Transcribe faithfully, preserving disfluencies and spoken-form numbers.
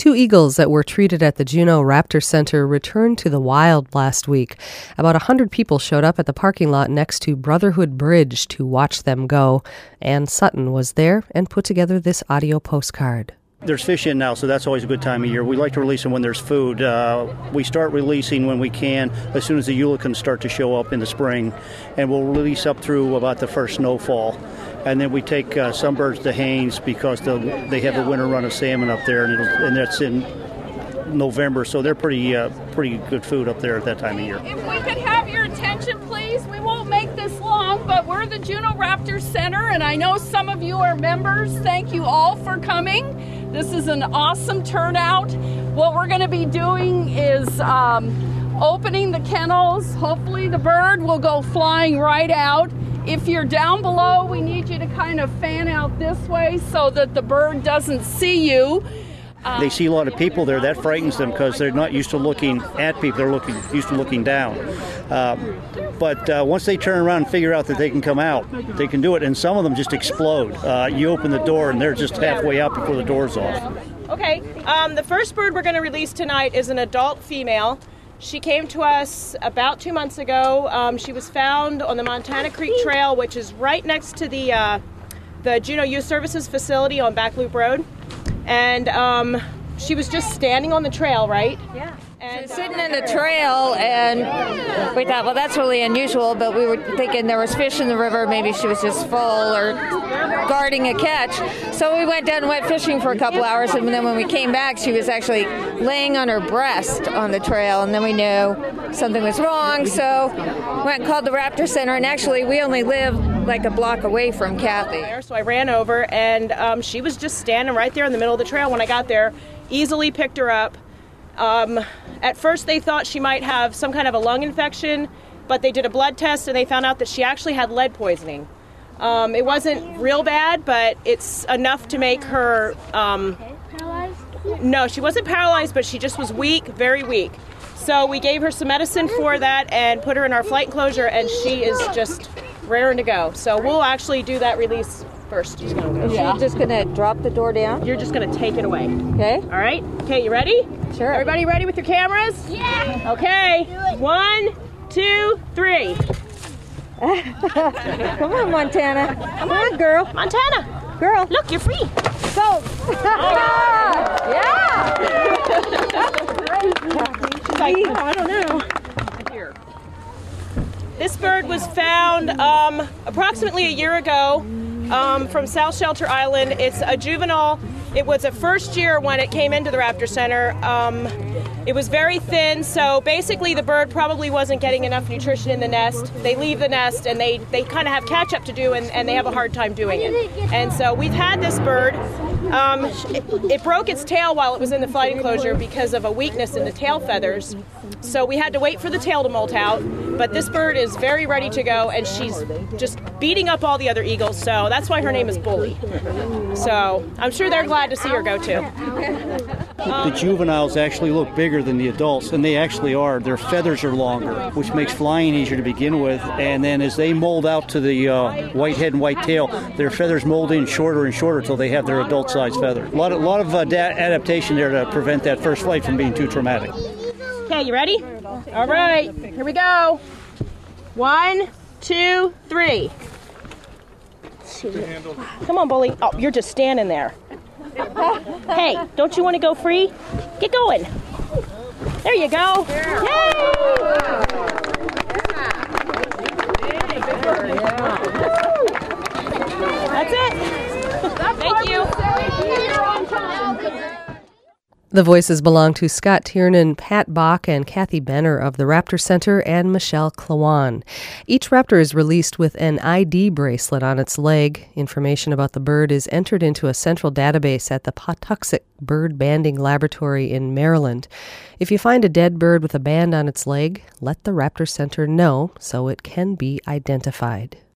Two eagles that were treated at the Juneau Raptor Center returned to the wild last week. About one hundred people showed up at the parking lot next to Brotherhood Bridge to watch them go. Ann Sutton was there and put together this audio postcard. There's fish in now, so that's always a good time of year. We like to release them when there's food. Uh, we start releasing when we can, as soon as the eulicans start to show up in the spring, and we'll release up through about the first snowfall. And then we take uh, some birds to Haines because they have a winter run of salmon up there, and, it'll, and that's in November, so they're pretty uh, pretty good food up there at that time of year. If we could have your attention, please. We won't make this long, but we're the Juneau Raptor Center, and I know some of you are members. Thank you all for coming. This is an awesome turnout. What we're going to be doing is um, opening the kennels. Hopefully the bird will go flying right out. If you're down below, we need you to kind of fan out this way so that the bird doesn't see you. They see a lot of people there. That frightens them because they're not used to looking at people. They're looking used to looking down. Uh, but uh, once they turn around and figure out that they can come out, they can do it. And some of them just explode. Uh, you open the door and they're just halfway out before the door's off. Okay. Um, the first bird we're going to release tonight is an adult female. She came to us about two months ago. Um, she was found on the Montana Creek Trail, which is right next to the uh, the Juneau Youth Services facility on Back Loop Road. And um, she was just standing on the trail, right? Yeah. And sitting in the trail, and we thought, well, that's really unusual, but we were thinking there was fish in the river. Maybe she was just full or guarding a catch. So we went down and went fishing for a couple hours, and then when we came back, she was actually laying on her breast on the trail, and then we knew something was wrong, so went and called the Raptor Center, and actually we only live like a block away from Kathy. So I ran over, and um, she was just standing right there in the middle of the trail when I got there. Easily picked her up. Um, at first they thought she might have some kind of a lung infection, but they did a blood test and they found out that she actually had lead poisoning. Um, it wasn't real bad, but it's enough to make her... Um, paralyzed? No, she wasn't paralyzed, but she just was weak, very weak. So we gave her some medicine for that and put her in our flight enclosure, and she is just raring to go. So we'll actually do that release first. Is she just going to drop the door down? You're just going to take it away. Okay. All right. Okay, you ready? Sure. Everybody ready with your cameras? Yeah. Okay. One, two, three. Come on, Montana. Come on, girl. Montana. Girl. Look, you're free. Go. Yeah. Yeah. Like, oh, I don't know. Here. This bird was found um, approximately a year ago um, from South Shelter Island. It's a juvenile. It was a first year when it came into the Raptor Center. Um, it was very thin, so basically the bird probably wasn't getting enough nutrition in the nest. They leave the nest and they, they kind of have catch up to do, and, and they have a hard time doing it. And so we've had this bird. Um, it, it broke its tail while it was in the flight enclosure because of a weakness in the tail feathers. So we had to wait for the tail to molt out. But this bird is very ready to go, and she's just beating up all the other eagles. So that's why her name is Bully. So I'm sure they're glad to see her go too. The juveniles actually look bigger than the adults, and they actually are. Their feathers are longer, which makes flying easier to begin with. And then as they mold out to the uh, white head and white tail, their feathers mold in shorter and shorter until they have their adult-sized feather. A lot of, lot of uh, da- adaptation there to prevent that first flight from being too traumatic. Okay, you ready? All right, here we go. One, two, three. Come on, Bully. Oh, you're just standing there. Hey, don't you want to go free? Get going. There you go. Yay! That's it. Thank you. The voices belong to Scott Tiernan, Pat Bach, and Kathy Benner of the Raptor Center, and Michelle Klawan. Each raptor is released with an I D bracelet on its leg. Information about the bird is entered into a central database at the Patuxent Bird Banding Laboratory in Maryland. If you find a dead bird with a band on its leg, let the Raptor Center know so it can be identified.